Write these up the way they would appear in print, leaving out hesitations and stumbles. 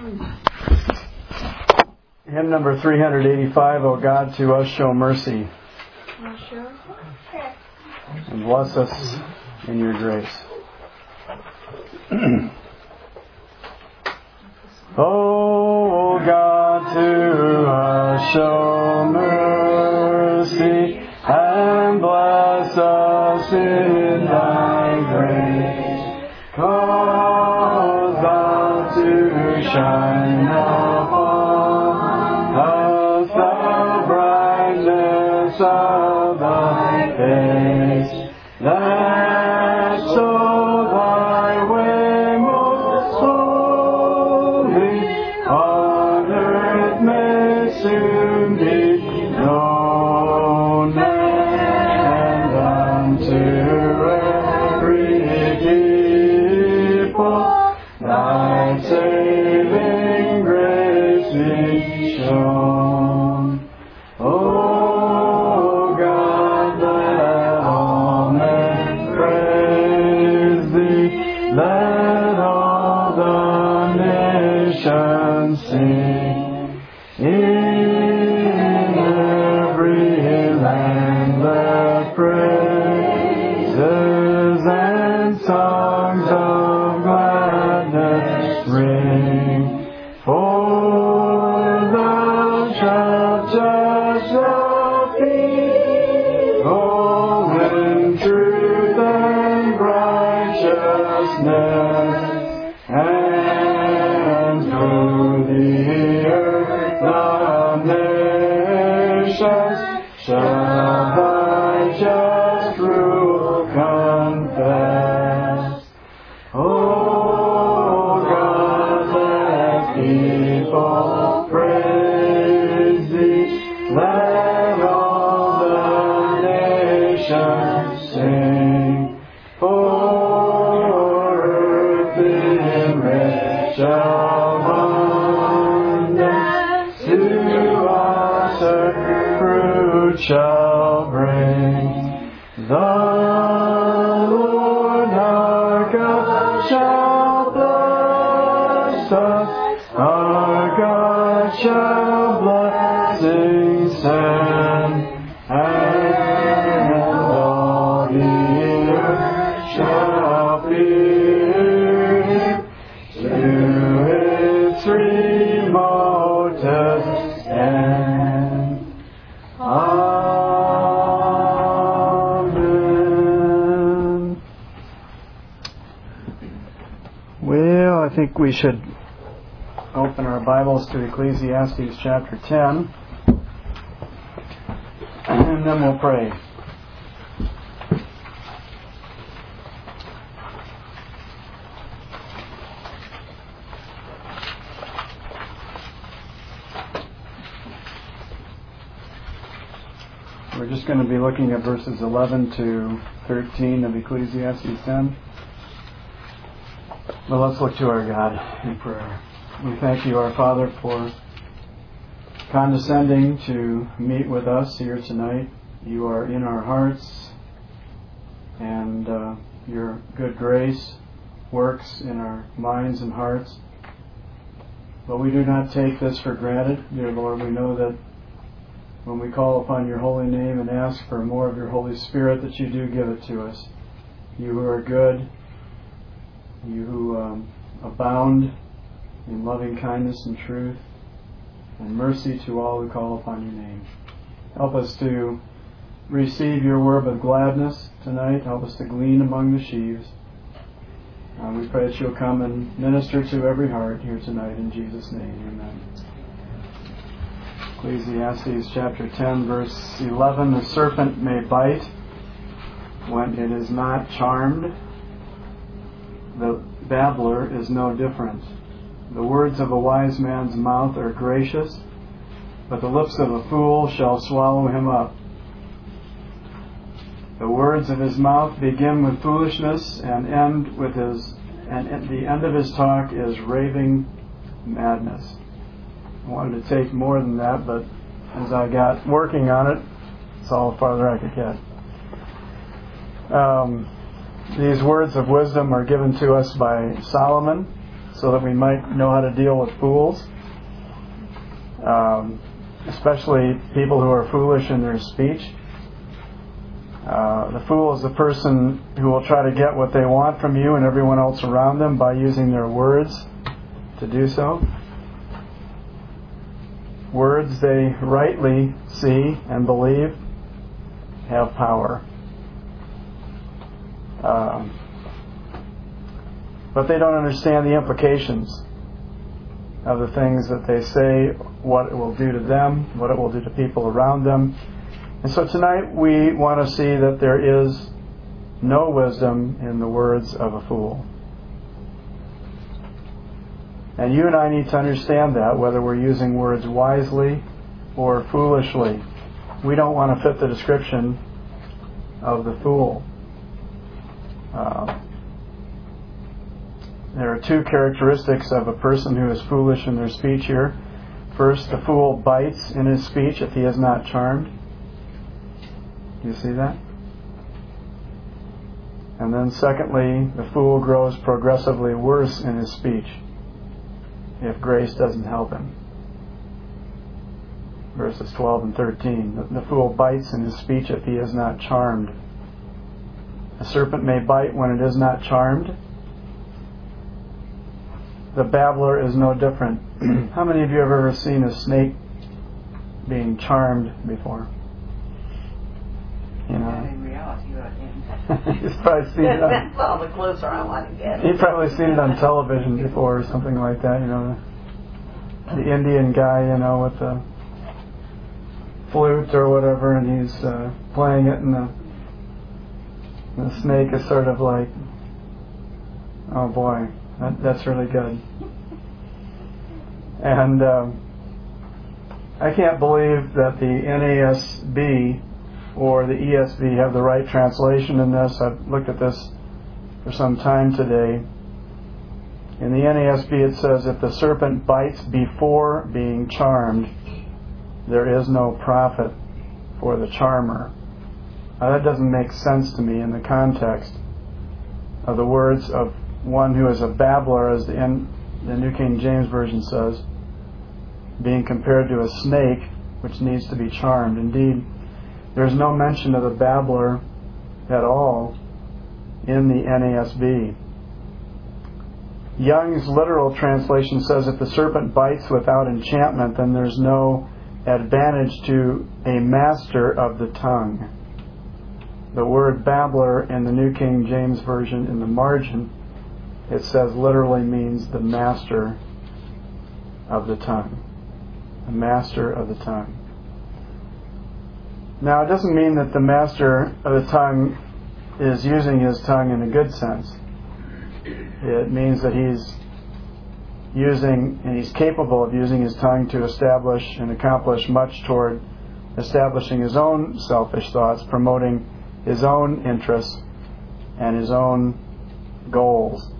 Hymn number 385, O God, to us show mercy. And bless us in your grace. O God, to us show mercy, and bless us in thy grace. Cause thou to shine upon us the brightness of thy face, that so thy way most holy on earth may soon be known, and unto every people thy saving grace be shown. O God, let all men praise thee, let all the nations sing. In every land let praises and songs of gladness ring. For thou shalt judge the people in truth and righteousness, and through the earth the nations shall thy just rule confess. O God, let people praise thee, let all the nations sing. For earth in rich abundance to us her fruit shall bring. The Lord our God shall bless us, our God shall blessings send, and all the earth shall fear him to its remotest end. Amen. Well, I think we should open our Bibles to Ecclesiastes chapter 10, and then we'll pray. We're just going to be looking at verses 11 to 13 of Ecclesiastes 10. But let's look to our God in prayer. We thank you, our Father, for condescending to meet with us here tonight. You are in our hearts, and your good grace works in our minds and hearts. But we do not take this for granted, dear Lord. We know that when we call upon your holy name and ask for more of your Holy Spirit, that you do give it to us. You who are good, you who abound in loving kindness and truth and mercy to all who call upon your name. Help us to receive your word with gladness tonight. Help us to glean among the sheaves. We pray that you'll come and minister to every heart here tonight in Jesus' name. Amen. Ecclesiastes chapter 10, verse 11. The serpent may bite when it is not charmed. The babbler is no different. The words of a wise man's mouth are gracious, but the lips of a fool shall swallow him up. The words of his mouth begin with foolishness and end with the end of his talk is raving madness. I wanted to take more than that, but as I got working on it, it's all farther I could get. These words of wisdom are given to us by Solomon. so that we might know how to deal with fools, especially people who are foolish in their speech. The fool is the person who will try to get what they want from you and everyone else around them by using their words to do so. Words they rightly see and believe have power. But they don't understand the implications of the things that they say, what it will do to them, what it will do to people around them. And so tonight we want to see that there is no wisdom in the words of a fool. And you and I need to understand that, whether we're using words wisely or foolishly. We don't want to fit the description of the fool. There are two characteristics of a person who is foolish in their speech here. First, the fool bites in his speech if he is not charmed. Do you see that? And then secondly, the fool grows progressively worse in his speech if grace doesn't help him. Verses 12 and 13. The fool bites in his speech if he is not charmed. A serpent may bite when it is not charmed. The babbler is no different. How many of you have ever seen a snake being charmed before? You know. In reality, I didn't. He's probably seen it. That's all the closer I want to get. You've probably seen it on television before or something like that. You know, the Indian guy, you know, with the flute or whatever, and he's playing it, and the snake is sort of like, oh boy, that's really good. And I can't believe that the NASB or the ESV have the right translation in this. I've looked at this for some time today. In the NASB it says, if the serpent bites before being charmed, there is no profit for the charmer. Now that doesn't make sense to me in the context of the words of one who is a babbler, as the New King James Version says, being compared to a snake which needs to be charmed. Indeed, there's no mention of the babbler at all in the NASB. Young's literal translation says, if the serpent bites without enchantment, then there's no advantage to a master of the tongue. The word babbler in the New King James Version, in the margin, it says literally means the master of the tongue. The master of the tongue. Now, it doesn't mean that the master of the tongue is using his tongue in a good sense. It means that he's using, and he's capable of using his tongue to establish and accomplish much toward establishing his own selfish thoughts, promoting his own interests and his own goals.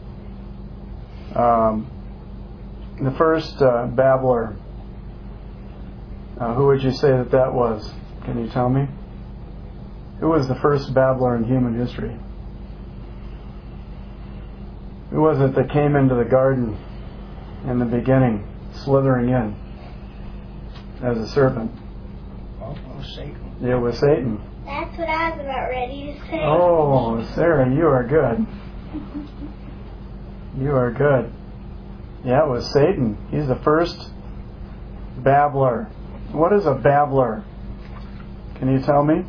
The first babbler, who would you say that was? Can you tell me? Who was the first babbler in human history? Who was it that came into the garden in the beginning, slithering in as a serpent? Oh, it was Satan. It was Satan. That's what I was about ready to say. Oh, Sarah, you are good. You are good. Yeah, it was Satan. He's the first babbler. What is a babbler? Can you tell me?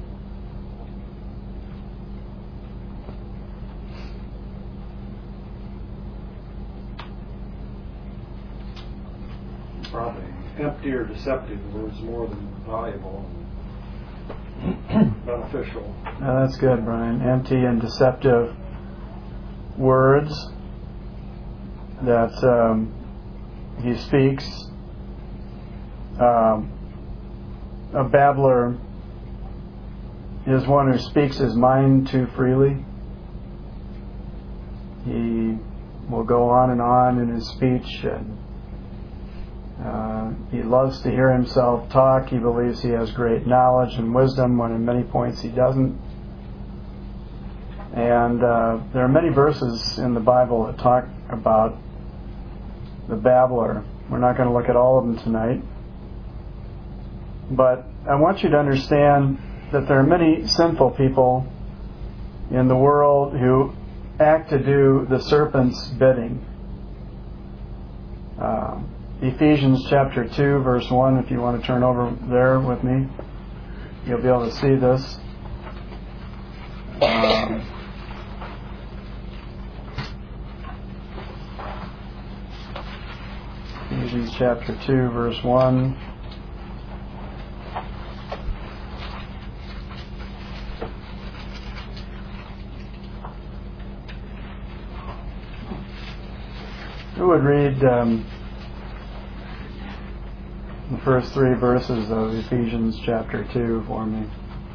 Probably empty or deceptive words more than valuable and beneficial. That's good, Brian. Empty and deceptive words that he speaks. A babbler is one who speaks his mind too freely. He will go on and on in his speech, and he loves to hear himself talk. He believes he has great knowledge and wisdom, when in many points he doesn't. And there are many verses in the Bible that talk about the babbler. We're not going to look at all of them tonight. But I want you to understand that there are many sinful people in the world who act to do the serpent's bidding. Ephesians chapter 2, verse 1, if you want to turn over there with me, you'll be able to see this. Ephesians chapter 2, verse 1. Who would read the first 3 verses of Ephesians chapter 2 for me?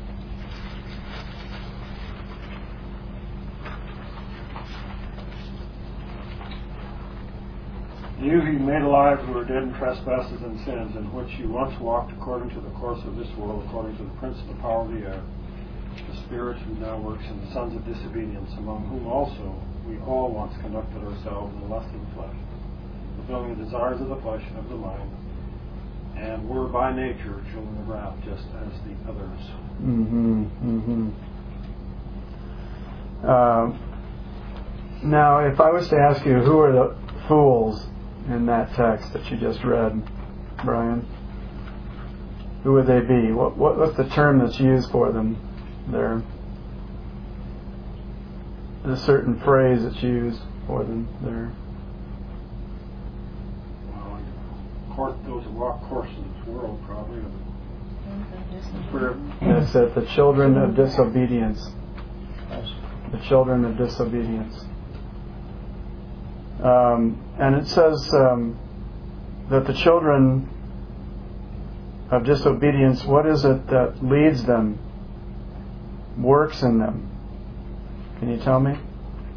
You he made alive who were dead in trespasses and sins, in which you once walked according to the course of this world, according to the prince of the power of the air, the spirit who now works in the sons of disobedience, among whom also we all once conducted ourselves in the lust of the flesh, fulfilling the desires of the flesh and of the mind, and were by nature children of wrath, just as the others. Now, if I was to ask you, who are the fools in that text that you just read, Brian? Who would they be? What's the term that's used for them there? There's a certain phrase that's used for them there. Those who walk course in this world, probably. That's it, the children of disobedience. The children of disobedience. And it says that the children of disobedience, what is it that leads them, works in them? Can you tell me?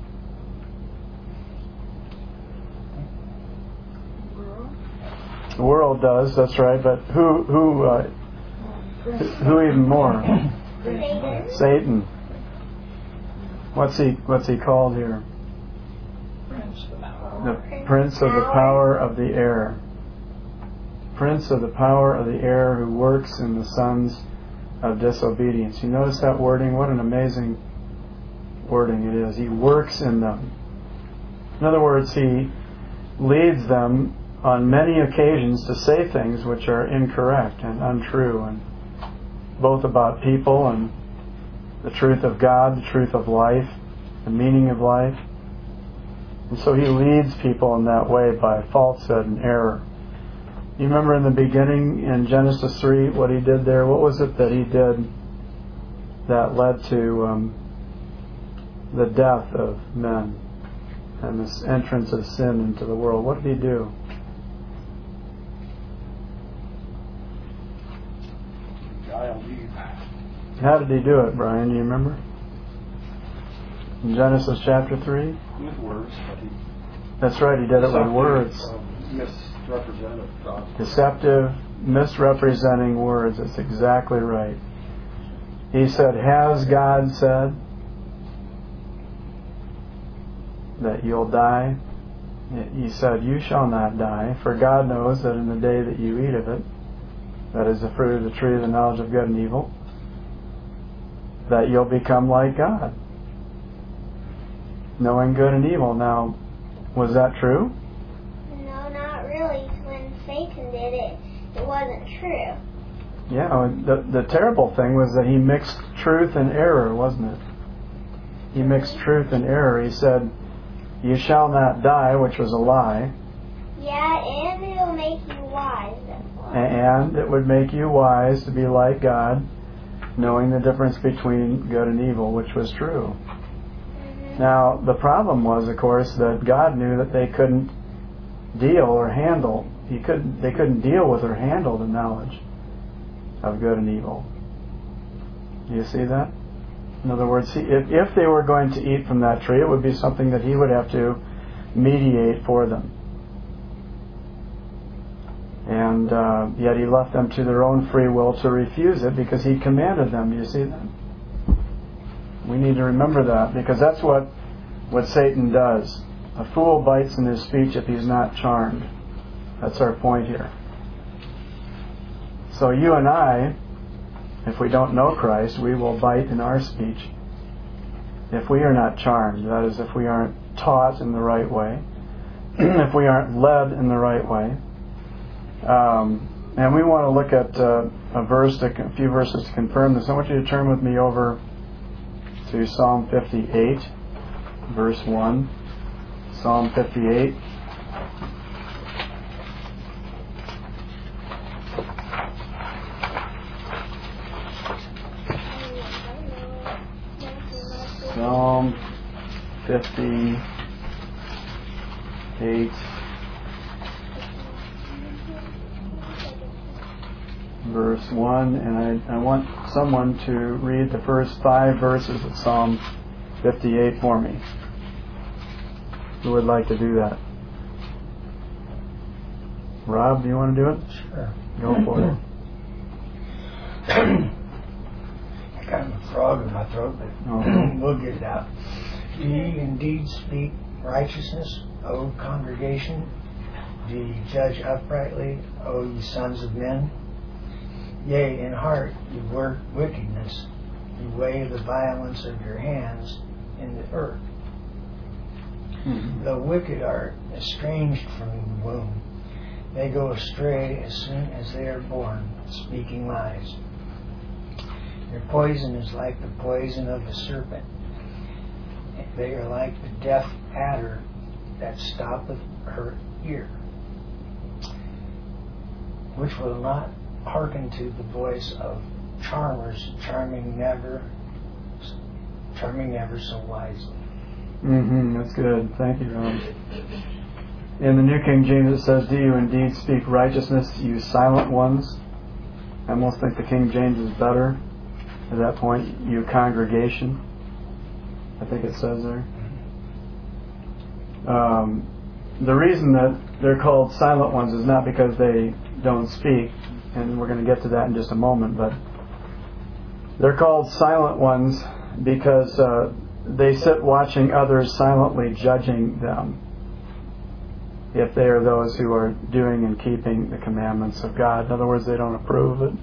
The world does, that's right, but who even more? Satan. What's he called here? The prince of the power of the air. Prince of the power of the air, who works in the sons of disobedience. You notice that wording? What an amazing wording it is. He works in them. In other words, he leads them on many occasions to say things which are incorrect and untrue, and both about people and the truth of God, the truth of life, the meaning of life. And so he leads people in that way by falsehood and error. You remember in the beginning in Genesis 3 what he did there? What was it that he did that led to the death of men and this entrance of sin into the world? What did he do? How did he do it, Brian? Do you remember? In Genesis chapter 3? With words. That's right, he did it with words. Misrepresented thoughts. Deceptive, misrepresenting words. That's exactly right. He said, has God said that you'll die? He said, you shall not die, for God knows that in the day that you eat of it, that is the fruit of the tree of the knowledge of good and evil, that you'll become like God, knowing good and evil. Now, was that true? No, not really. When Satan did it, it wasn't true. Yeah, the terrible thing was that he mixed truth and error, wasn't it? He mixed truth and error. He said, you shall not die, which was a lie. Yeah, and it'll make you wise. And it would make you wise to be like God, knowing the difference between good and evil, which was true. Now, the problem was, of course, that God knew that they couldn't deal or handle. They couldn't deal with or handle the knowledge of good and evil. Do you see that? In other words, if they were going to eat from that tree, it would be something that he would have to mediate for them. And yet he left them to their own free will to refuse it because he commanded them. Do you see that? We need to remember that, because that's what Satan does. A fool bites in his speech if he's not charmed. That's our point here. So you and I, if we don't know Christ, we will bite in our speech if we are not charmed. That is, if we aren't taught in the right way, if we aren't led in the right way. And we want to look at a few verses to confirm this. I want you to turn with me over to Psalm 58, verse 1. Psalm 58. Psalm 58, verse 1, and I want someone to read the first 5 verses of Psalm 58 for me. Who would like to do that? Rob, do you want to do it? Sure. Go for it. I got a frog in my throat, but we'll get it out. Do ye indeed speak righteousness, O congregation? Do ye judge uprightly, O ye sons of men? Yea, in heart you work wickedness. You weigh the violence of your hands in the earth. The wicked are estranged from the womb. They go astray as soon as they are born, speaking lies. Their poison is like the poison of the serpent. They are like the deaf adder that stoppeth her ear, which will not hearken to the voice of charmers, charming never so wisely. That's good. Thank you, Rob. In the New King James it says, do you indeed speak righteousness, you silent ones? I almost think the King James is better at that point, you congregation. I think it says there. The reason that they're called silent ones is not because they don't speak, and we're going to get to that in just a moment, but they're called silent ones because they sit watching others silently judging them if they are those who are doing and keeping the commandments of God. In other words, they don't approve of it.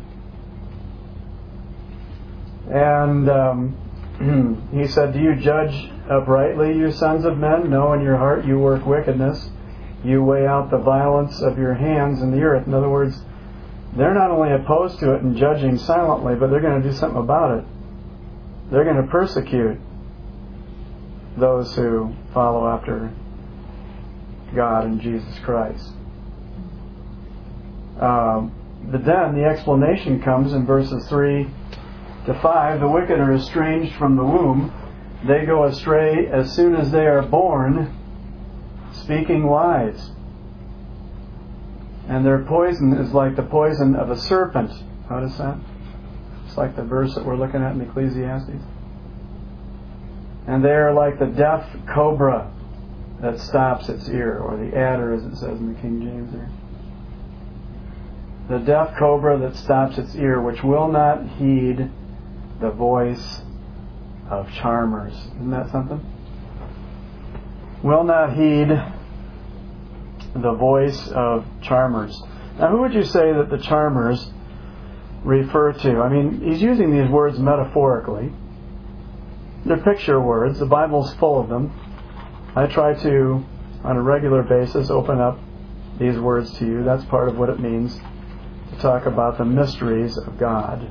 And he said, do you judge uprightly, you sons of men? No, in your heart you work wickedness. You weigh out the violence of your hands in the earth. In other words, they're not only opposed to it and judging silently, but they're going to do something about it. They're going to persecute those who follow after God and Jesus Christ. Then the explanation comes in verses 3 to 5. The wicked are estranged from the womb. They go astray as soon as they are born, speaking lies. And their poison is like the poison of a serpent. Notice that? It's like the verse that we're looking at in Ecclesiastes. And they are like the deaf cobra that stops its ear, or the adder as it says in the King James there. The deaf cobra that stops its ear, which will not heed the voice of charmers. Isn't that something? Will not heed the voice of charmers. Now, who would you say that the charmers refer to? I mean, he's using these words metaphorically. They're picture words. The Bible's full of them. I try to, on a regular basis, open up these words to you. That's part of what it means to talk about the mysteries of God.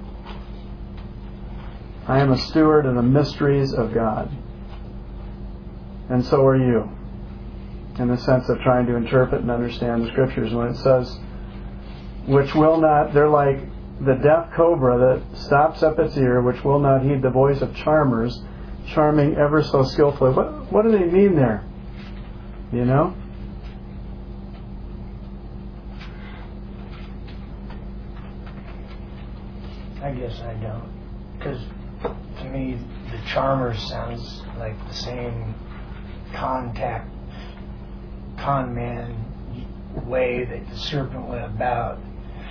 I am a steward of the mysteries of God. And so are you, in the sense of trying to interpret and understand the Scriptures. When it says, which will not, they're like the deaf cobra that stops up its ear, which will not heed the voice of charmers, charming ever so skillfully. What do they mean there? You know? I guess I don't. Because to me, the charmer sounds like the same con man way that the serpent went about,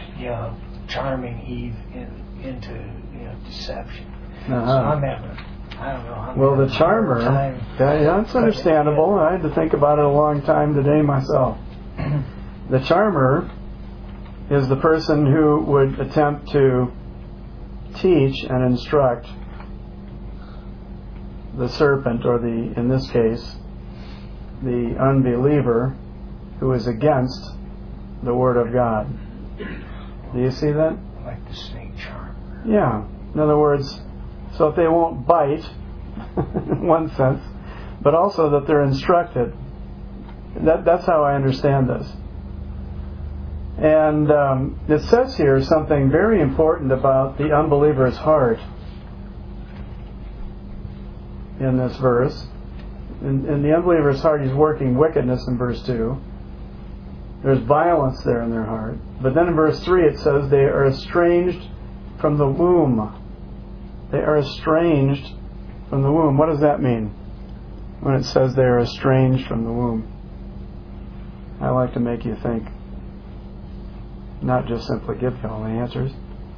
charming Eve into deception. So I'm having a I don't know. Well, the charmer, that's understandable. I had to think about it a long time today myself. The charmer is the person who would attempt to teach and instruct the serpent, or in this case, the unbeliever who is against the Word of God. Do you see that? Like the snake charmer. Yeah. In other words, so that they won't bite, in one sense, but also that they're instructed. That's how I understand this. And it says here something very important about the unbeliever's heart in this verse. In the unbeliever's heart, he's working wickedness in verse 2. There's violence there in their heart. But then in verse 3 it says they are estranged from the womb. They are estranged from the womb. What does that mean when it says they are estranged from the womb? I like to make you think, not just simply give you all the answers.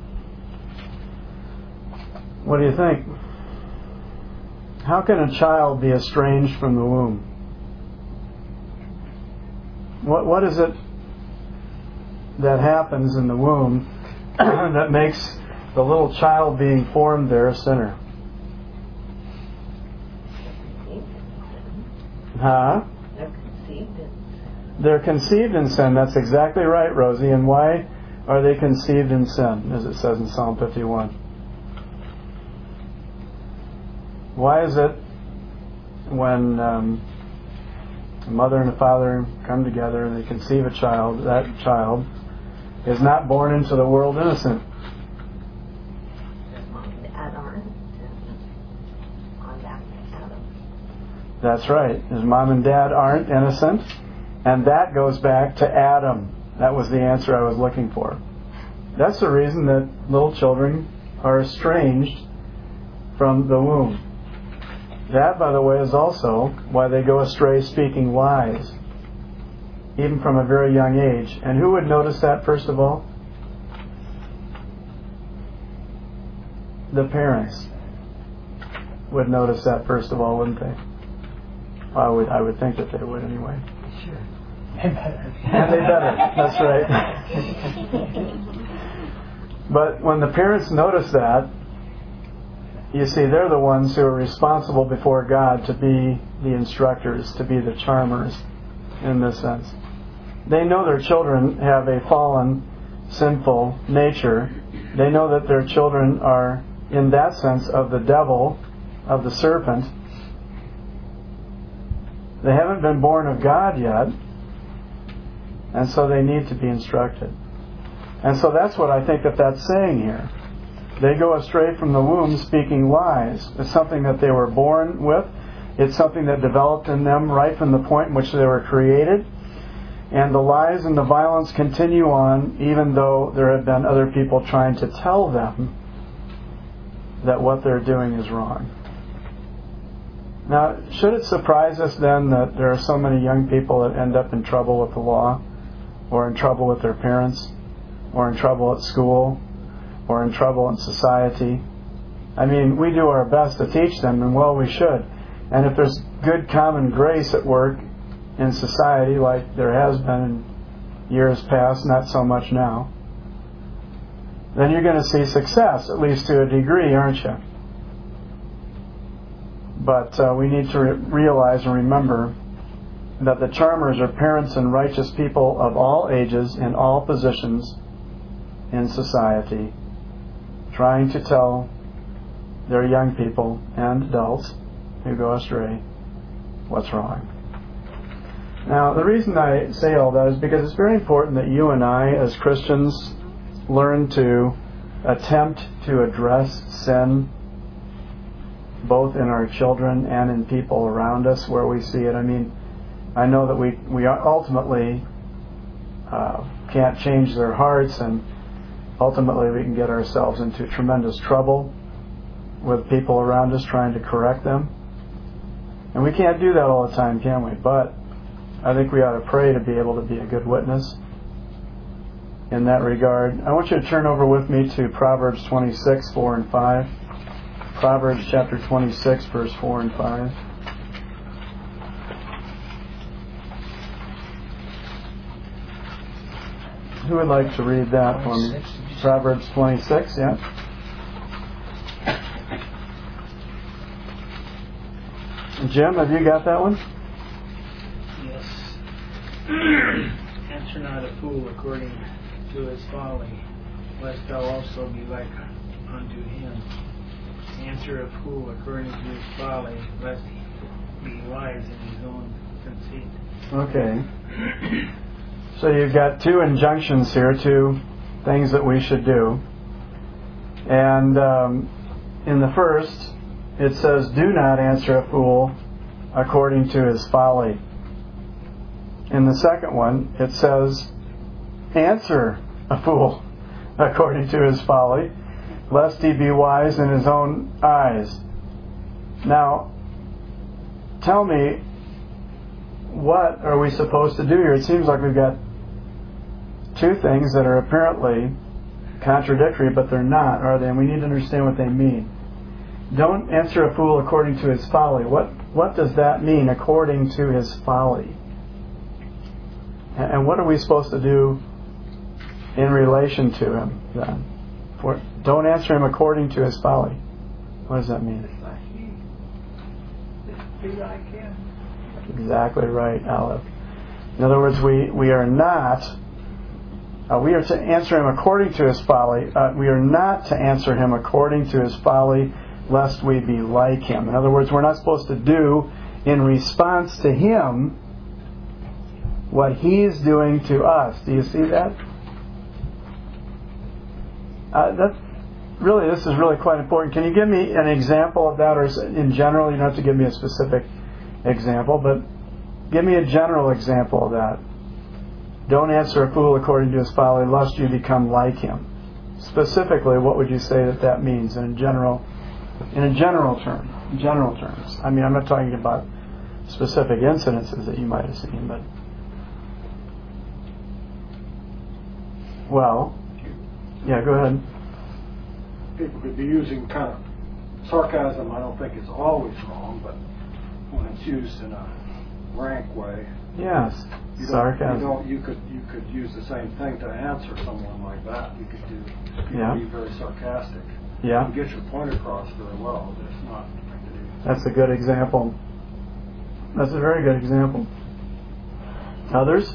What do you think? How can a child be estranged from the womb? What is it that happens in the womb that makes the little child being formed there a sinner? Huh? They're conceived in sin. That's exactly right, Rosie. And why are they conceived in sin, as it says in Psalm 51? Why is it when a mother and a father come together and they conceive a child, that child is not born into the world innocent? That's right. His mom and dad aren't innocent, and that goes back to Adam. That was the answer I was looking for. That's the reason that little children are estranged from the womb. That, by the way, is also why they go astray speaking lies, even from a very young age. And who would notice that, first of all? The parents would notice that, first of all, wouldn't they? I would think that they would anyway. Sure. They better. And they better. That's right. But when the parents notice that, you see, they're the ones who are responsible before God to be the instructors, to be the charmers in this sense. They know their children have a fallen, sinful nature. They know that their children are, in that sense, of the devil, of the serpent. They haven't been born of God yet, and so they need to be instructed. And so that's what I think that that's saying here. They go astray from the womb speaking lies. It's something that they were born with. It's something that developed in them right from the point in which they were created. And the lies and the violence continue on even though there have been other people trying to tell them that what they're doing is wrong. Now, should it surprise us then that there are so many young people that end up in trouble with the law, or in trouble with their parents, or in trouble at school, or in trouble in society? I mean, we do our best to teach them, and well, we should. And if there's good common grace at work in society, like there has been in years past, not so much now, then you're going to see success, at least to a degree, aren't you? But we need to realize and remember that the charmers are parents and righteous people of all ages in all positions in society, trying to tell their young people and adults who go astray what's wrong. Now, the reason I say all that is because it's very important that you and I, as Christians, learn to attempt to address sin both in our children and in people around us where we see it. I mean, I know that we ultimately can't change their hearts, and ultimately we can get ourselves into tremendous trouble with people around us trying to correct them. And we can't do that all the time, can we? But I think we ought to pray to be able to be a good witness in that regard. I want you to turn over with me to Proverbs 26, 4 and 5. Proverbs chapter 26, verse 4 and 5. Who would like to read that for me? Proverbs 26, yeah. Jim, have you got that one? Yes. Answer not a fool according to his folly, lest thou also be like unto him. Answer a fool according to his folly, lest he be wise in his own conceit. Okay. So you've got two injunctions here, two things that we should do. And in the first, it says, do not answer a fool according to his folly. In the second one, it says, answer a fool according to his folly, lest he be wise in his own eyes. Now, tell me, what are we supposed to do here? It seems like we've got two things that are apparently contradictory, but they're not, are they? And we need to understand what they mean. Don't answer a fool according to his folly. What does that mean, according to his folly? And what are we supposed to do in relation to him then? Don't answer him according to his folly. What does that mean? Be like him. Exactly right, Aleph. In other words, we are not. We are to answer him according to his folly. We are not to answer him according to his folly, lest we be like him. In other words, we're not supposed to do in response to him what he's doing to us. Do you see that? This is really quite important. Can you give me an example of that, or in general? You don't have to give me a specific example, but give me a general example of that. Don't answer a fool according to his folly, lest you become like him. Specifically, what would you say that means in a general term? General terms. I mean, I'm not talking about specific incidences that you might have seen, but yeah, go ahead. People could be using kind of sarcasm. I don't think it's always wrong, but when it's used in a rank way. Yes, sarcasm. You could use the same thing to answer someone like that. You could be very sarcastic. Yeah. You get your point across very well. But it's not. That's a good example. That's a very good example. Others?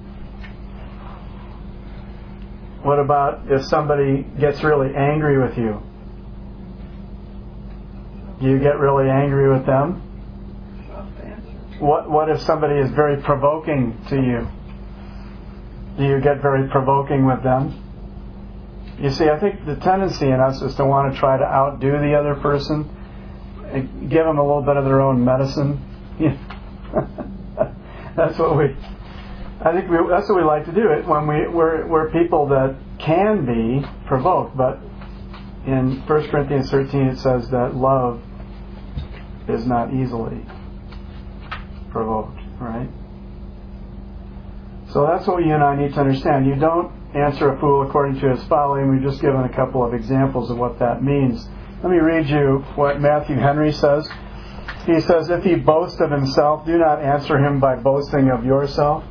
What about if somebody gets really angry with you? You get really angry with them? What if somebody is very provoking to you? Do you get very provoking with them? You see, I think the tendency in us is to want to try to outdo the other person and give them a little bit of their own medicine. That's what we like to do it when we're people that can be provoked. But in 1 Corinthians 13 it says that love is not easily provoked, right? So that's what you and I need to understand. You don't answer a fool according to his folly, and we've just given a couple of examples of what that means. Let me read you what Matthew Henry says. He says, if he boasts of himself, do not answer him by boasting of yourself.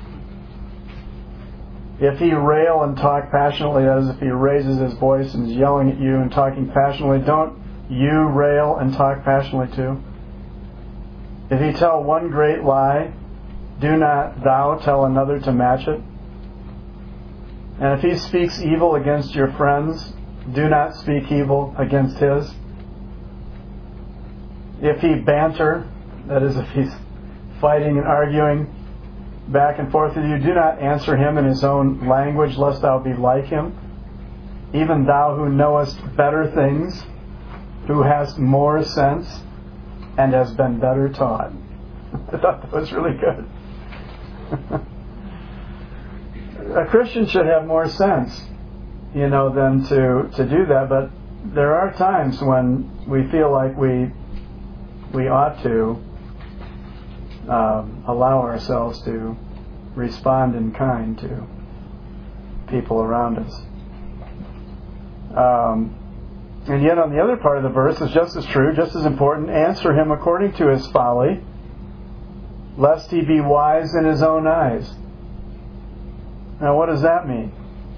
If he rail and talk passionately, that is, if he raises his voice and is yelling at you and talking passionately, don't you rail and talk passionately too? If he tell one great lie, do not thou tell another to match it? And if he speaks evil against your friends, do not speak evil against his. If he banter, that is, if he's fighting and arguing back and forth with you, do not answer him in his own language, lest thou be like him. Even thou who knowest better things, who hast more sense, and has been better taught. I thought that was really good. A Christian should have more sense, than to do that. But there are times when we feel like we ought to allow ourselves to respond in kind to people around us. And yet on the other part of the verse is just as true, just as important. Answer him according to his folly, lest he be wise in his own eyes. Now what does that mean?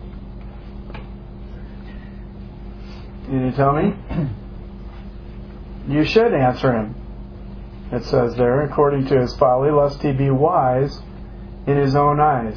Can you tell me? You should answer him. It says there, according to his folly, lest he be wise in his own eyes.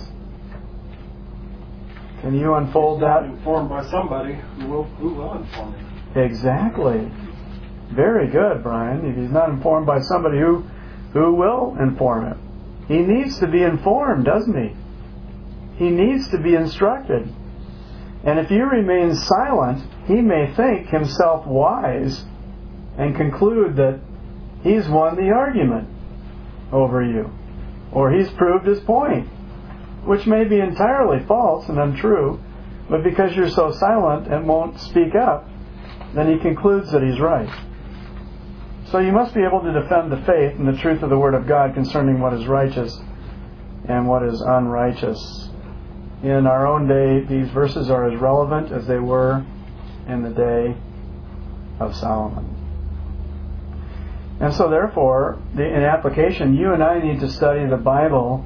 Can you unfold that? Informed by somebody who will inform him. Exactly. Very good, Brian. If he's not informed by somebody who will inform him. He needs to be informed, doesn't he? He needs to be instructed. And if you remain silent, he may think himself wise and conclude that he's won the argument over you, or he's proved his point, which may be entirely false and untrue, but because you're so silent and won't speak up, then he concludes that he's right. So you must be able to defend the faith and the truth of the Word of God concerning what is righteous and what is unrighteous. In our own day, these verses are as relevant as they were in the day of Solomon. And so therefore, in application, you and I need to study the Bible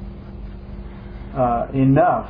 enough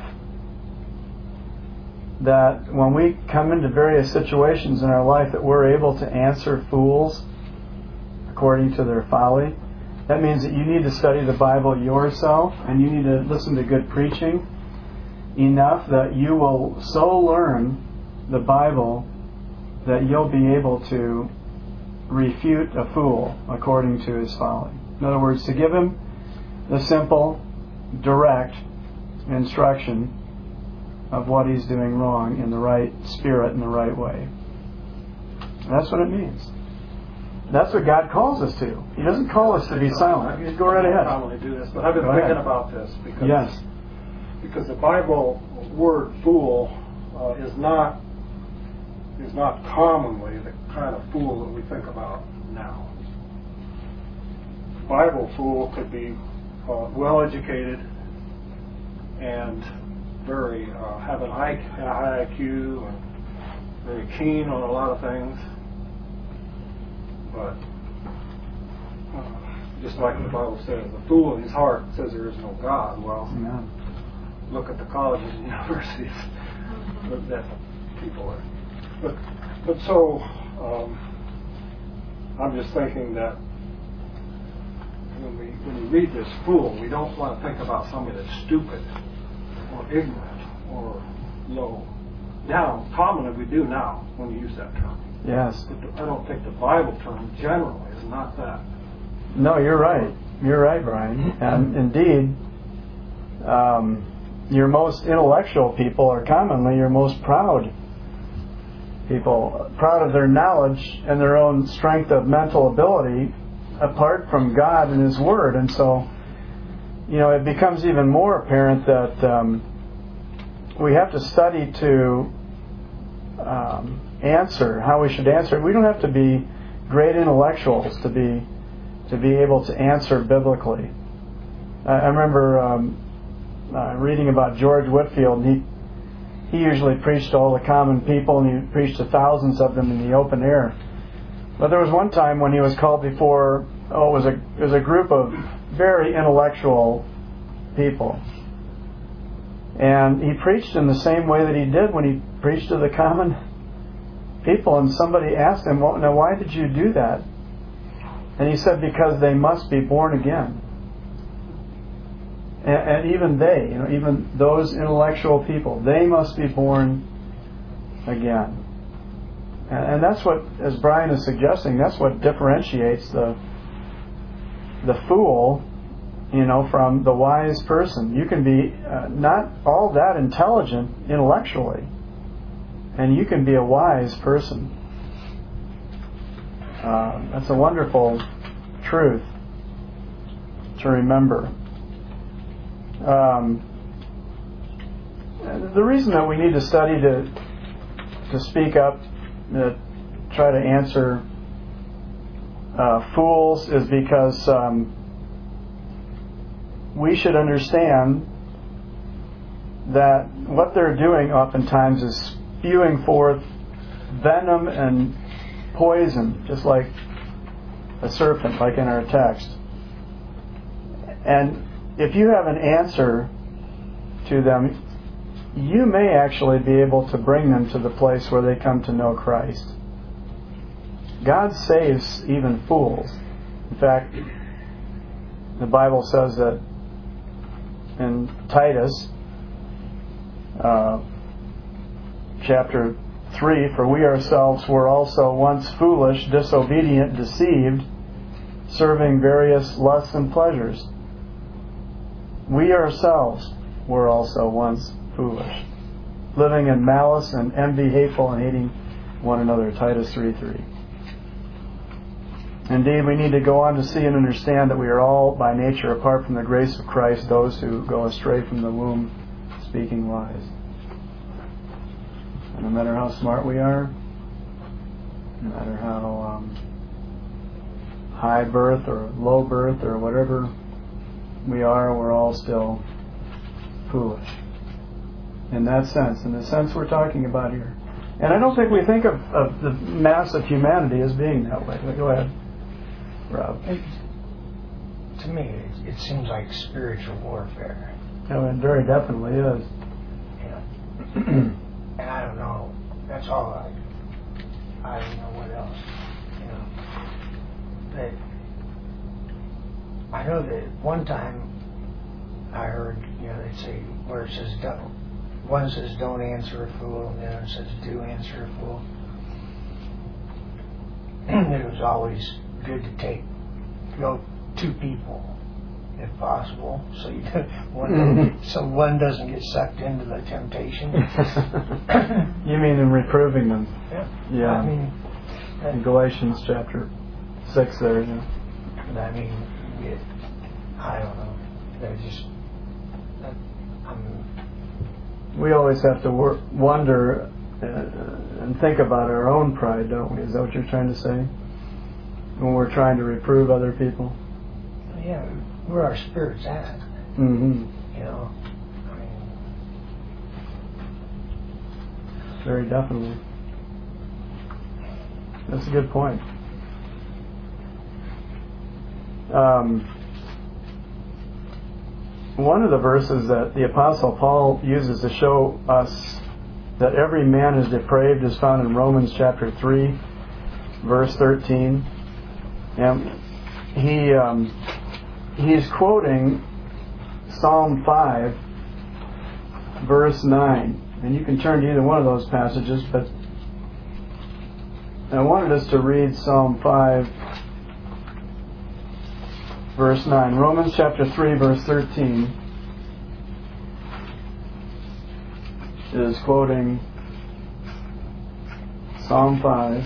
that when we come into various situations in our life that we're able to answer fools according to their folly. That means that you need to study the Bible yourself, and you need to listen to good preaching enough that you will so learn the Bible that you'll be able to refute a fool according to his folly. In other words, to give him the simple, direct instruction of what he's doing wrong in the right spirit and the right way. That's what it means. That's what God calls us to. He doesn't call us to be silent. Just go right ahead. I don't do this, but I've been thinking about this because the Bible word "fool" is not commonly the kind of fool that we think about now. Bible fool could be well educated and very have a high IQ and very keen on a lot of things, but just like the Bible says, the fool in his heart says there is no God. Well, look at the colleges and universities that people are. But so I'm just thinking that when we read this fool, we don't want to think about somebody that's stupid or ignorant or low down. Commonly we do now when you use that term. Yes. But I don't think the Bible term generally is not that. No, you're right. You're right, Brian. And indeed, your most intellectual people are commonly your most proud people, proud of their knowledge and their own strength of mental ability apart from God and His Word. And so, it becomes even more apparent that we have to study to answer how we should answer. We don't have to be great intellectuals to be able to answer biblically. I remember reading about George Whitefield. He usually preached to all the common people, and he preached to thousands of them in the open air. But there was one time when he was called before, it was a group of very intellectual people. And he preached in the same way that he did when he preached to the common people. And somebody asked him, well, now why did you do that? And he said, because they must be born again. And even they, even those intellectual people, they must be born again. And that's what, as Brian is suggesting, that's what differentiates the fool, from the wise person. You can be not all that intelligent intellectually, and you can be a wise person. That's a wonderful truth to remember. The reason that we need to study to speak up, to try to answer fools, is because we should understand that what they're doing oftentimes is spewing forth venom and poison, just like a serpent, like in our text. And if you have an answer to them, you may actually be able to bring them to the place where they come to know Christ. God saves even fools. In fact, the Bible says that in Titus chapter 3, for we ourselves were also once foolish, disobedient, deceived, serving various lusts and pleasures. We ourselves were also once foolish, living in malice and envy, hateful and hating one another. Titus 3:3. Indeed, we need to go on to see and understand that we are all by nature, apart from the grace of Christ, those who go astray from the womb, speaking lies. And no matter how smart we are, no matter how high birth or low birth or whatever we are, we're all still foolish. In that sense, in the sense we're talking about here. And I don't think we think of the mass of humanity as being that way. Go ahead, Rob. To me, it seems like spiritual warfare. Oh, it very definitely is. Yeah. And I don't know. That's all I don't know what else. But I know that one time I heard, they'd say where it says one says don't answer a fool, and the other says do answer a fool. And it was always good to go two people if possible, so one doesn't get sucked into the temptation. You mean in reproving them? Yeah. I mean, in Galatians chapter 6 there, I mean, I don't know. We always have to wonder and think about our own pride, don't we? Is that what you're trying to say? When we're trying to reprove other people? Yeah, where our spirit's at. Mm-hmm. Very definitely. That's a good point. One of the verses that the Apostle Paul uses to show us that every man is depraved is found in Romans chapter 3, verse 13. And he's quoting Psalm 5, verse 9. And you can turn to either one of those passages, but I wanted us to read Psalm 5, verse 9. Romans chapter 3, verse 13 is quoting Psalm 5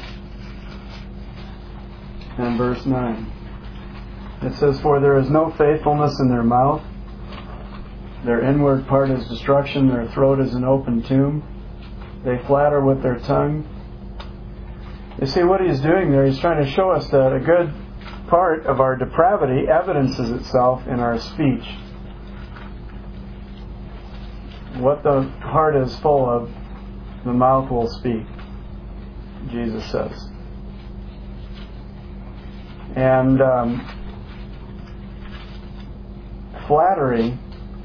and verse 9. It says, for there is no faithfulness in their mouth. Their inward part is destruction. Their throat is an open tomb. They flatter with their tongue. You see what he's doing there? He's trying to show us that a good part of our depravity evidences itself in our speech. What the heart is full of, the mouth will speak, Jesus says. And flattery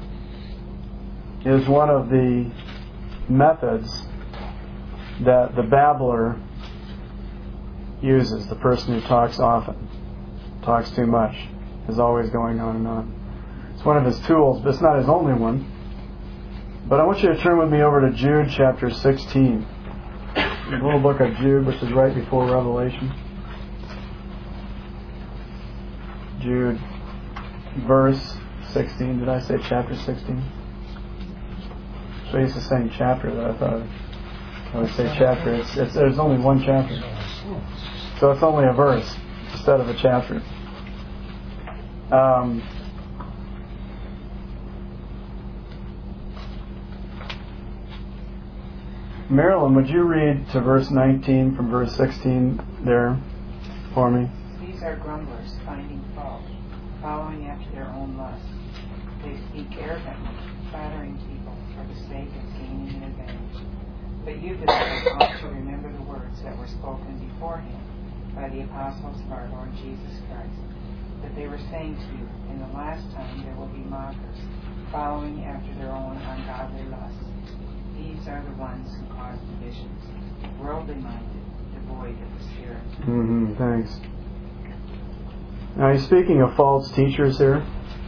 is one of the methods that the babbler uses, the person who talks often, talks too much, is always going on and on. It's one of his tools, but it's not his only one. But I want you to turn with me over to Jude chapter 16. The little book of Jude, which is right before Revelation. Jude, verse 16. Did I say chapter 16? So I used to say chapter, that I thought I would say chapter. There's only one chapter. So it's only a verse instead of a chapter. Marilyn, would you read to verse 19 from verse 16 there for me? These are grumblers, finding fault, following after their own lusts. They speak arrogantly, flattering people for the sake of gaining an advantage. But you, beloved, ought to remember the words words that were spoken beforehand by the apostles of our Lord Jesus Christ, that they were saying to you, in the last time there will be mockers, following after their own ungodly lusts. These are the ones who cause divisions, worldly minded, devoid of the Spirit. Thanks. Now he's speaking of false teachers here,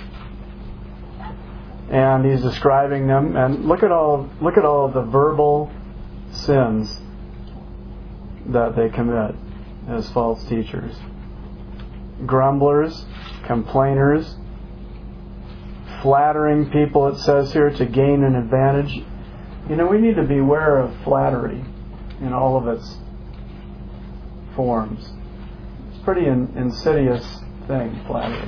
and he's describing them. And look at all the verbal sins that they commit as false teachers: grumblers, complainers, flattering people. It says here to gain an advantage. You know, we need to beware of flattery in all of its forms. It's a pretty insidious thing, flattery.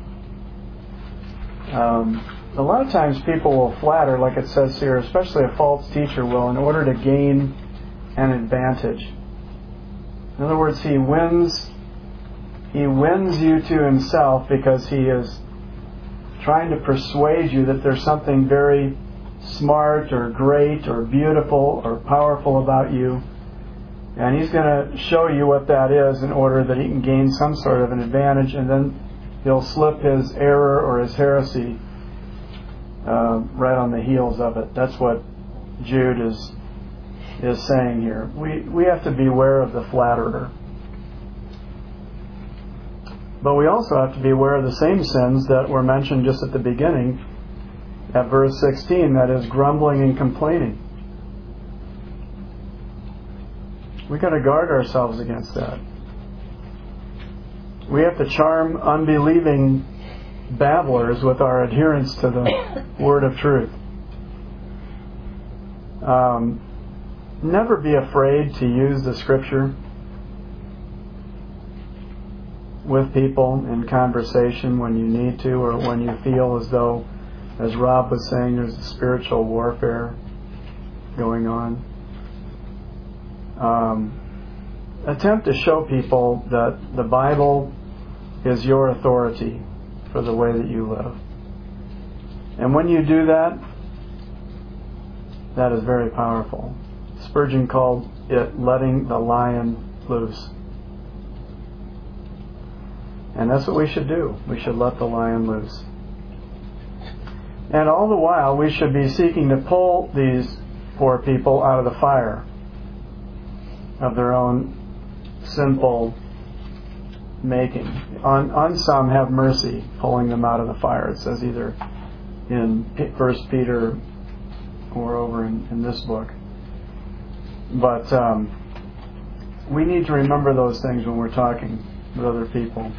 A lot of times people will flatter, like it says here, especially a false teacher will, in order to gain an advantage. In other words, he wins you to himself because he is trying to persuade you that there's something very smart or great or beautiful or powerful about you, and he's going to show you what that is in order that he can gain some sort of an advantage, and then he'll slip his error or his heresy right on the heels of it. That's what Jude is saying here. We have to beware of the flatterer. But we also have to be aware of the same sins that were mentioned just at the beginning at verse 16, that is grumbling and complaining. We've got to guard ourselves against that. We have to charm unbelieving babblers with our adherence to the word of truth. Never be afraid to use the Scripture with people in conversation when you need to, or when you feel as though, as Rob was saying, there's a spiritual warfare going on. Attempt to show people that the Bible is your authority for the way that you live. And when you do that, that is very powerful. Spurgeon called it letting the lion loose. And that's what we should do. We should let the lion loose. And all the while, we should be seeking to pull these poor people out of the fire of their own sinful making. On some, have mercy, pulling them out of the fire. It says either in 1 Peter or over in this book. But we need to remember those things when we're talking with other people.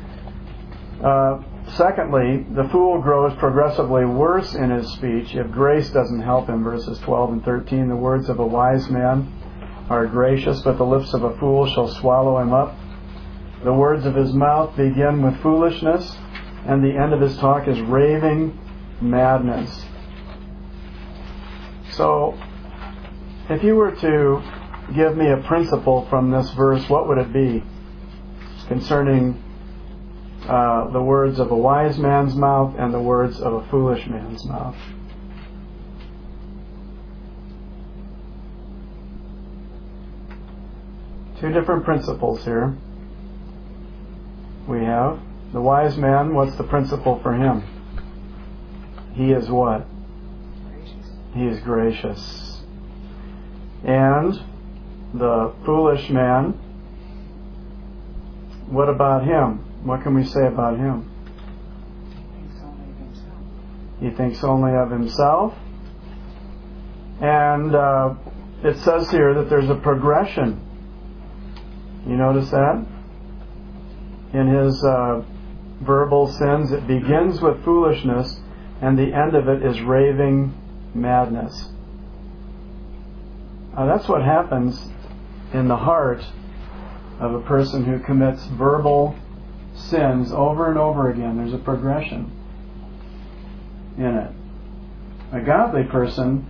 Secondly, the fool grows progressively worse in his speech if grace doesn't help him. Verses 12 and 13, the words of a wise man are gracious, but the lips of a fool shall swallow him up. The words of his mouth begin with foolishness, and the end of his talk is raving madness. So, if you were to give me a principle from this verse, what would it be concerning the words of a wise man's mouth and the words of a foolish man's mouth? Two different principles here. We have the wise man. What's the principle for him? He is what? Gracious. He is gracious. And the foolish man, what about him? What can we say about him? Thinks only of himself. He thinks only of himself. And it says here that there's a progression. You notice that? In his verbal sins, it begins with foolishness, and the end of it is raving madness. That's what happens in the heart of a person who commits verbal sins over and over again. There's a progression in it. A godly person,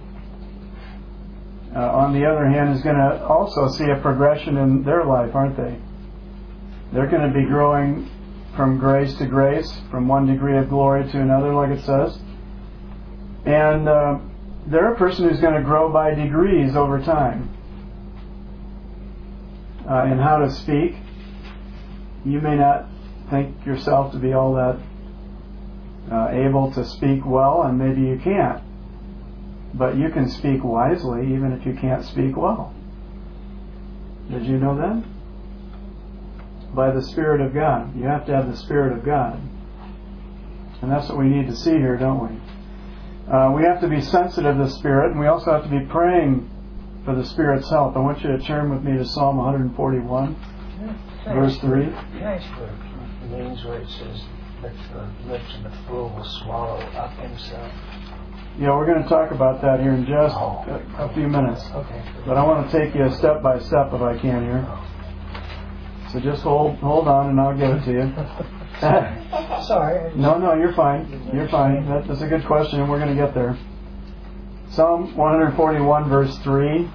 on the other hand, is going to also see a progression in their life, aren't they? They're going to be growing from grace to grace, from one degree of glory to another, like it says. And they're a person who's going to grow by degrees over time. in how to speak. You may not think yourself to be all that able to speak well, and maybe you can't. But you can speak wisely even if you can't speak well. Did you know that? By the Spirit of God. You have to have the Spirit of God. And that's what we need to see here, don't we? We have to be sensitive to the Spirit, and we also have to be praying for the Spirit's help. I want you to turn with me to Psalm 141, verse 3. Nice word. It means where it says that the lips of the fool will swallow up himself. Yeah, we're going to talk about that here in just a few minutes. Okay. But I want to take you step by step if I can here. So just hold on and I'll give it to you. Sorry. No, you're fine. You're fine. That's a good question, and we're going to get there. Psalm 141, verse 3.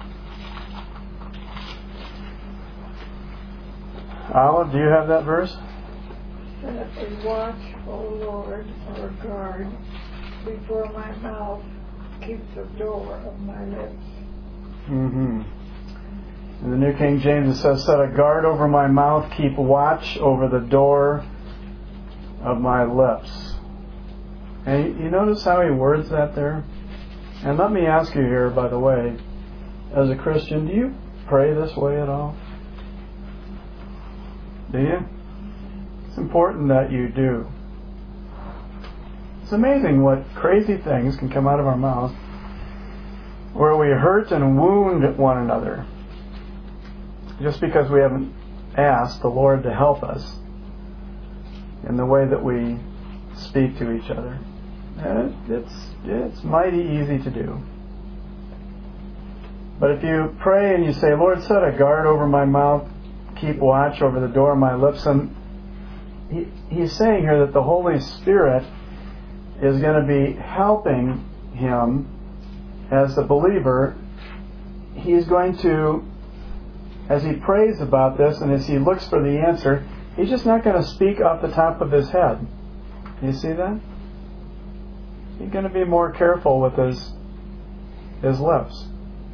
Olive, do you have that verse? And watch, O Lord, or guard before my mouth, keep the door of my lips. Mm-hmm. In the New King James it says, set a guard over my mouth, keep watch over the door of my lips. And you notice how he words that there? And let me ask you here, by the way, as a Christian, do you pray this way at all? Do you? It's important that you do. It's amazing what crazy things can come out of our mouths where we hurt and wound one another just because we haven't asked the Lord to help us in the way that we speak to each other. And it's mighty easy to do. But if you pray and you say, Lord, set a guard over my mouth, keep watch over the door of my lips, and he's saying here that the Holy Spirit is going to be helping him as a believer. He's going to, as he prays about this and as he looks for the answer, he's just not going to speak off the top of his head. You see that? He's going to be more careful with his lips.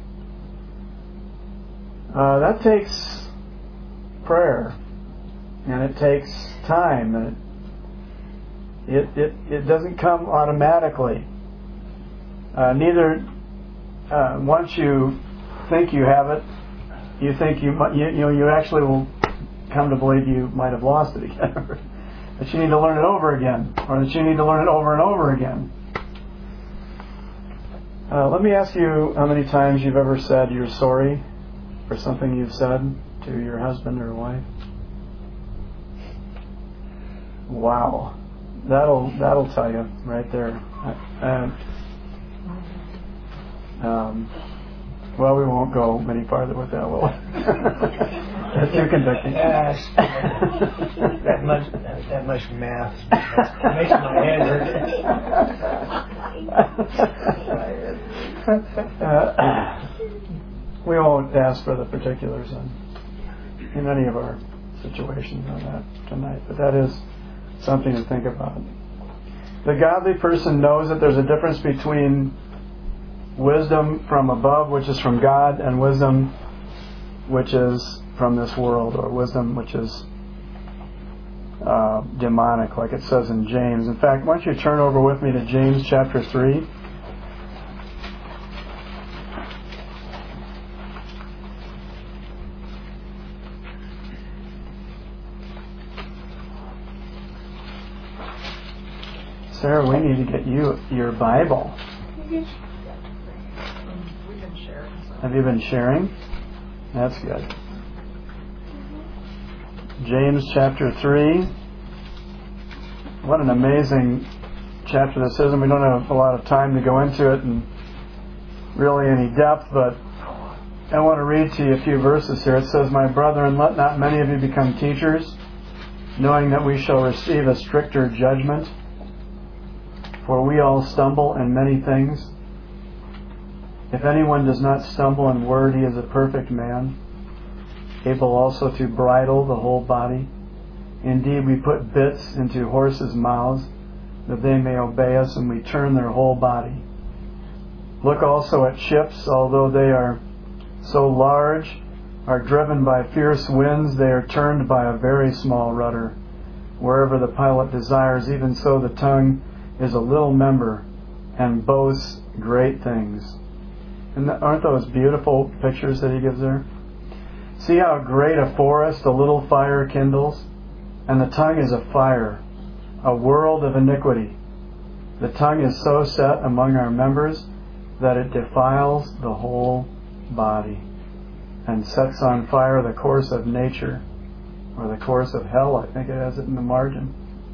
That takes prayer, and it takes time, and it doesn't come automatically. Neither once you think you have it, you think you actually will come to believe you might have lost it again. That you need to learn it over again, or that you need to learn it over and over again. Let me ask you how many times you've ever said you're sorry for something you've said to your husband or wife. Wow, that'll tell you right there. Well, we won't go any farther with that, will we? That's too convicting. That much math makes my head hurt. We won't ask for the particulars in any of our situations on that tonight, but that is something to think about. The godly person knows that there's a difference between wisdom from above, which is from God, and wisdom which is from this world, or wisdom which is demonic, like it says in James. In fact, why don't you turn over with me to James chapter 3. Sarah, we need to get you your Bible. We've been sharing. Have you been sharing? That's good. James chapter 3. What an amazing chapter this is, and we don't have a lot of time to go into it in really any depth, but I want to read to you a few verses here. It says, "My brethren, let not many of you become teachers, knowing that we shall receive a stricter judgment. For we all stumble in many things. If anyone does not stumble in word, he is a perfect man, able also to bridle the whole body. Indeed, we put bits into horses' mouths, that they may obey us, and we turn their whole body. Look also at ships, although they are so large are driven by fierce winds, they are turned by a very small rudder. Wherever the pilot desires, even so the tongue is a little member and boasts great things. And aren't those beautiful pictures that he gives there? See how great a forest a little fire kindles? And the tongue is a fire, a world of iniquity. The tongue is so set among our members that it defiles the whole body and sets on fire the course of nature, or the course of hell, I think it has it in the margin.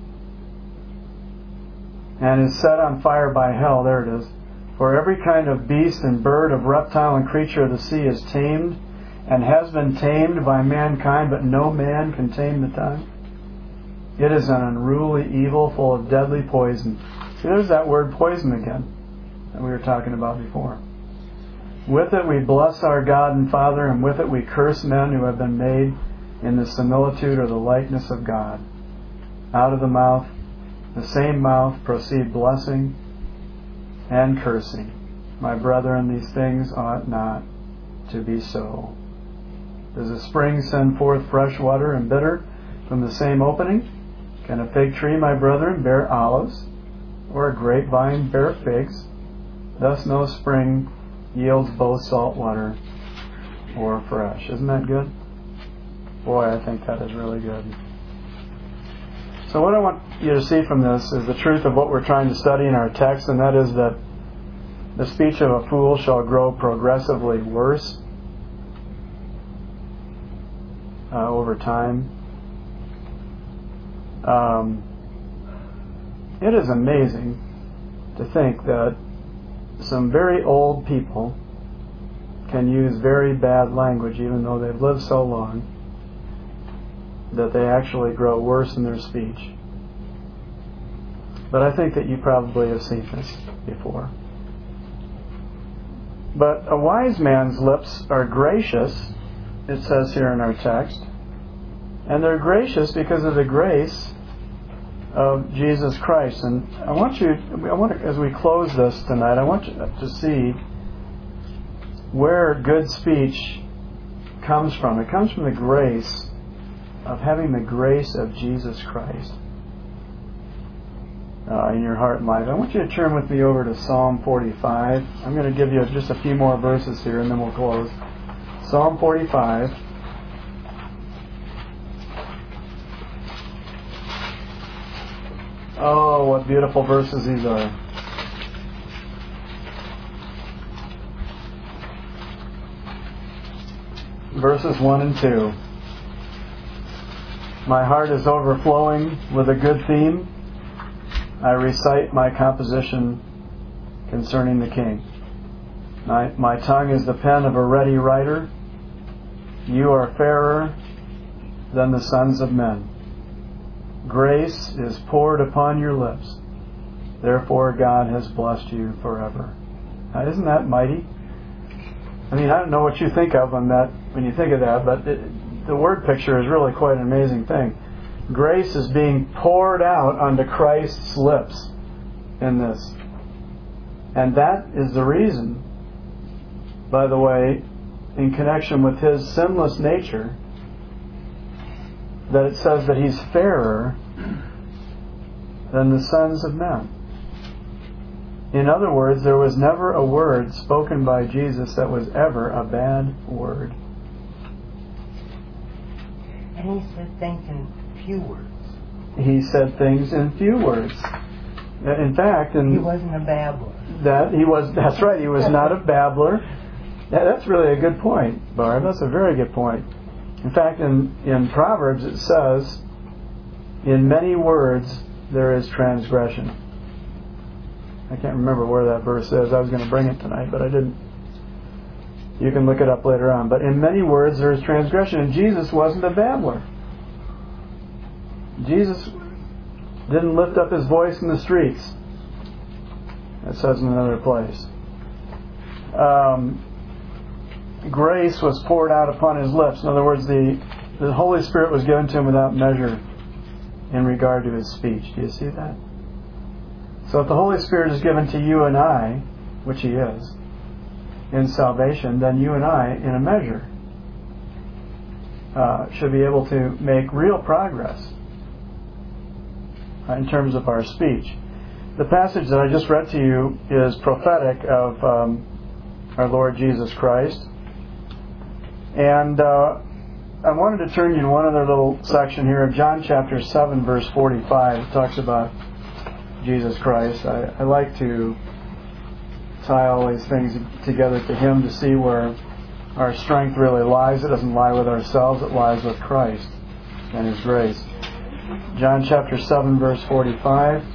And is set on fire by hell, there it is. For every kind of beast and bird, of reptile and creature of the sea is tamed, and has been tamed by mankind, but no man can tame the tongue. It is an unruly evil full of deadly poison. See, there's that word poison again that we were talking about before. With it we bless our God and Father, and with it we curse men who have been made in the similitude or the likeness of God. Out of the same mouth, proceed blessing and cursing. My brethren, these things ought not to be so. Does a spring send forth fresh water and bitter from the same opening? Can a fig tree, my brethren, bear olives, or a grapevine bear figs? Thus no spring yields both salt water or fresh. Isn't that good? Boy, I think that is really good. So what I want you to see from this is the truth of what we're trying to study in our text, and that is that the speech of a fool shall grow progressively worse over time. It is amazing to think that some very old people can use very bad language, even though they've lived so long, that they actually grow worse in their speech. But I think that you probably have seen this before. But a wise man's lips are gracious, it says here in our text, and they're gracious because of the grace of Jesus Christ. And I want to, as we close this tonight, I want you to see where good speech comes from. It comes from the grace of having the grace of Jesus Christ in your heart and life. I want you to turn with me over to Psalm 45. I'm going to give you just a few more verses here and then we'll close. Psalm 45. Oh, what beautiful verses these are. Verses 1 and 2. My heart is overflowing with a good theme. I recite my composition concerning the King. My tongue is the pen of a ready writer. You are fairer than the sons of men. Grace is poured upon your lips. Therefore God has blessed you forever. Now, isn't that mighty? I mean, I don't know what you think of when you think of that, but the word picture is really quite an amazing thing. Grace is being poured out onto Christ's lips in this. And that is the reason, by the way, in connection with His sinless nature, that it says that He's fairer than the sons of men. In other words, there was never a word spoken by Jesus that was ever a bad word. And He said things in few words. He said things in few words. In fact, He wasn't a babbler. That's right, He was not a babbler. That's really a good point, Barb. That's a very good point. In fact, in Proverbs it says, in many words there is transgression. I can't remember where that verse is. I was going to bring it tonight, but I didn't. You can look it up later on. But in many words there is transgression, and Jesus wasn't a babbler. Jesus didn't lift up His voice in the streets. It says in another place. Grace was poured out upon His lips. In other words, the Holy Spirit was given to Him without measure in regard to His speech. Do you see that? So if the Holy Spirit is given to you and I, which He is, in salvation, then you and I, in a measure, should be able to make real progress in terms of our speech. The passage that I just read to you is prophetic of our Lord Jesus Christ. And I wanted to turn you to one other little section here of John chapter 7, verse 45. It talks about Jesus Christ. I like to tie all these things together to Him to see where our strength really lies. It doesn't lie with ourselves, it lies with Christ and His grace. John chapter 7, verse 45.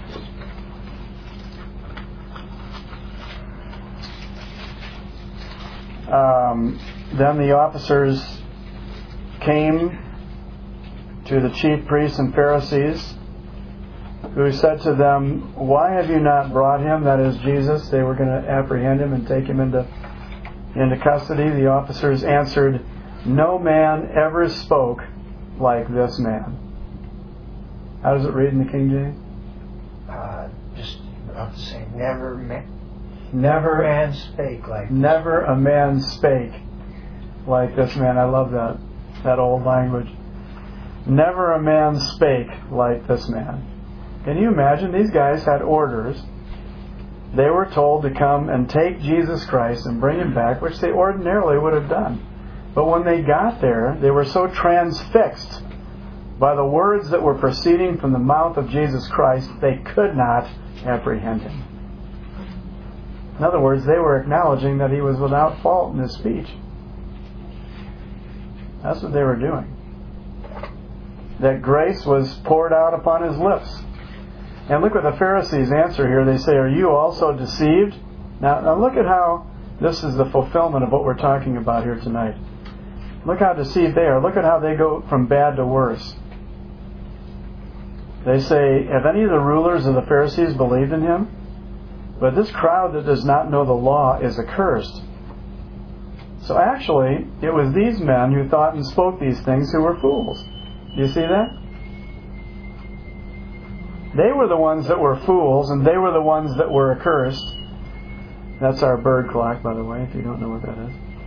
Then the officers came to the chief priests and Pharisees, who said to them, "Why have you not brought him?" That is Jesus. They were going to apprehend him and take him into custody. The officers answered, "No man ever spoke like this man." How does it read in the King James? Just about the same. Never a man spake like this. Never a man spake like this man. I love that old language. Never a man spake like this man. Can you imagine? These guys had orders. They were told to come and take Jesus Christ and bring Him back, which they ordinarily would have done. But when they got there, they were so transfixed by the words that were proceeding from the mouth of Jesus Christ, they could not apprehend Him. In other words, they were acknowledging that He was without fault in His speech. That's what they were doing. That grace was poured out upon His lips. And look what the Pharisees answer here. They say, "Are you also deceived?" Now look at how this is the fulfillment of what we're talking about here tonight. Look how deceived they are. Look at how they go from bad to worse. They say, "Have any of the rulers of the Pharisees believed in Him? But this crowd that does not know the law is accursed." So actually, it was these men who thought and spoke these things who were fools. Do you see that? They were the ones that were fools, and they were the ones that were accursed. That's our bird clock, by the way, if you don't know what that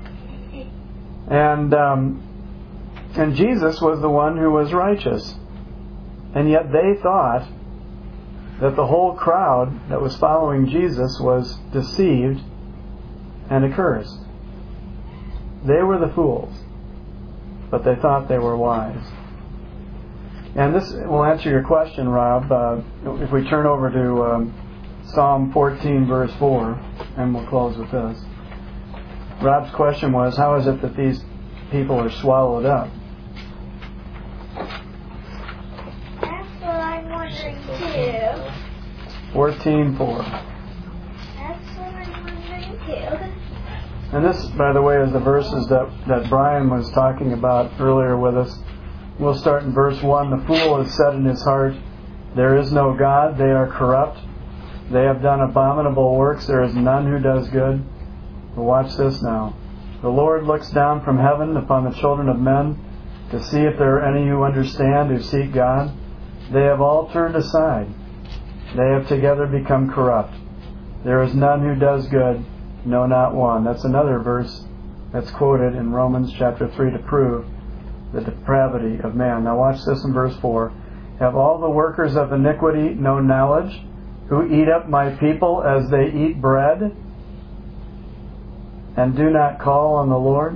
is. And Jesus was the one who was righteous. And yet they thought that the whole crowd that was following Jesus was deceived and accursed. They were the fools, but they thought they were wise. And this will answer your question, Rob, if we turn over to Psalm 14, verse 4, and we'll close with this. Rob's question was, how is it that these people are swallowed up? That's what I'm wondering too. 14:4. That's what I'm wondering too. And this, by the way, is the verses that Brian was talking about earlier with us. We'll start in verse 1. "The fool has said in his heart, there is no God. They are corrupt. They have done abominable works. There is none who does good." But watch this now. "The Lord looks down from heaven upon the children of men to see if there are any who understand, who seek God. They have all turned aside. They have together become corrupt. There is none who does good, no, not one." That's another verse that's quoted in Romans chapter 3 to prove the depravity of man. Now watch this in verse 4. "Have all the workers of iniquity no knowledge, who eat up my people as they eat bread, and do not call on the Lord?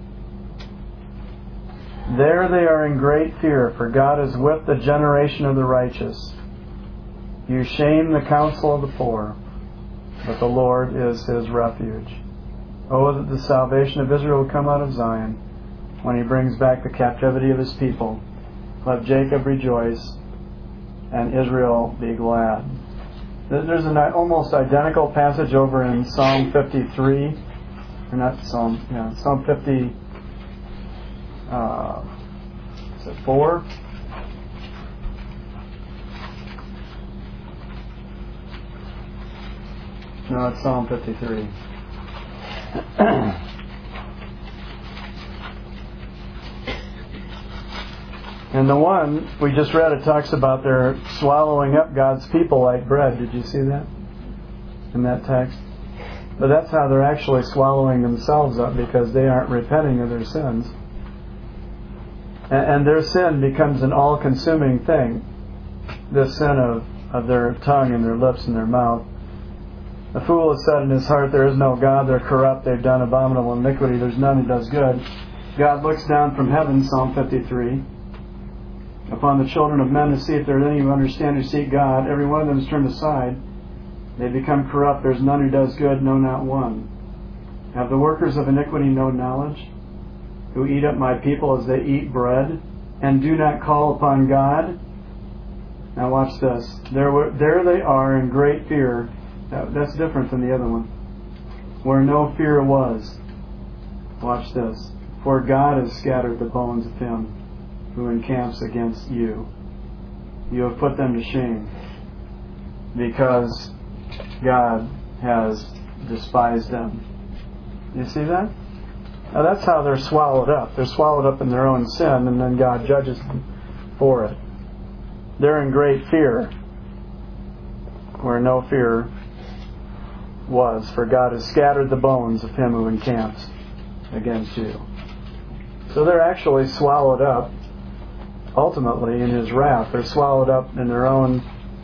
There they are in great fear, for God is with the generation of the righteous. You shame the counsel of the poor, but the Lord is his refuge. Oh, that the salvation of Israel will come out of Zion when He brings back the captivity of His people. Let Jacob rejoice and Israel be glad." There's an almost identical passage over in Psalm 53. Or not Psalm, Psalm 50. Is it 4? No, it's Psalm 53. And the one we just read, it talks about they're swallowing up God's people like bread. Did you see that in that text? But that's how they're actually swallowing themselves up, because they aren't repenting of their sins. And their sin becomes an all-consuming thing. The sin of their tongue and their lips and their mouth. The fool has said in his heart, there is no God, they're corrupt, they've done abominable iniquity, there's none who does good. God looks down from heaven, Psalm 53, upon the children of men to see if there are any who understand, who seek God. Every one of them is turned aside. They become corrupt. There's none who does good, no, not one. Have the workers of iniquity no knowledge, who eat up my people as they eat bread, and do not call upon God? Now watch this. There they are in great fear. That's different than the other one. Where no fear was. Watch this. For God has scattered the bones of him who encamps against you. You have put them to shame, because God has despised them. You see that? Now that's how they're swallowed up. They're swallowed up in their own sin, and then God judges them for it. They're in great fear, where no fear was, for God has scattered the bones of him who encamps against you. So they're actually swallowed up, ultimately, in his wrath. They're swallowed up in their own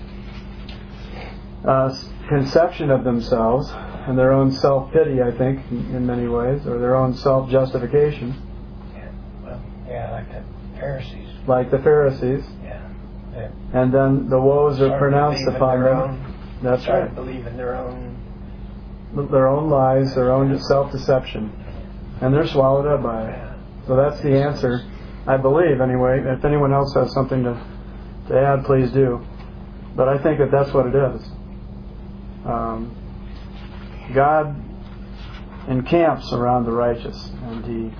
conception of themselves, and their own self-pity, I think, in many ways, or their own self-justification. Like the Pharisees. Like the Pharisees. Yeah. And then the woes are pronounced upon them. That's right. Believing their own lies, their own self-deception. And they're swallowed up by it. So that's the answer, I believe, anyway. If anyone else has something to add, please do. But I think that that's what it is. God encamps around the righteous, and he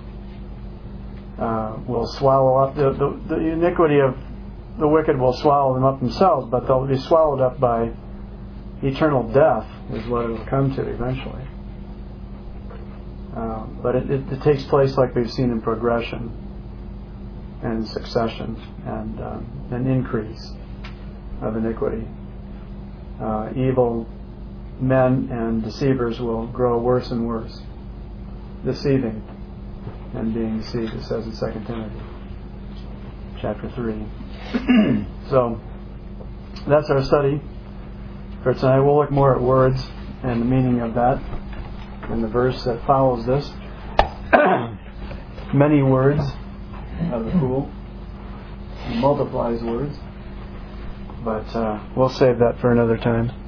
will swallow up the iniquity of the wicked will swallow them up themselves, but they'll be swallowed up by eternal death is what it will come to eventually. But it takes place, like we've seen, in progression and succession, and an increase of iniquity. Evil men and deceivers will grow worse and worse, deceiving and being deceived, it says in 2 Timothy chapter 3. So that's our study for tonight. We'll look more at words and the meaning of that in the verse that follows this. Many words of the fool. He multiplies words. But we'll save that for another time.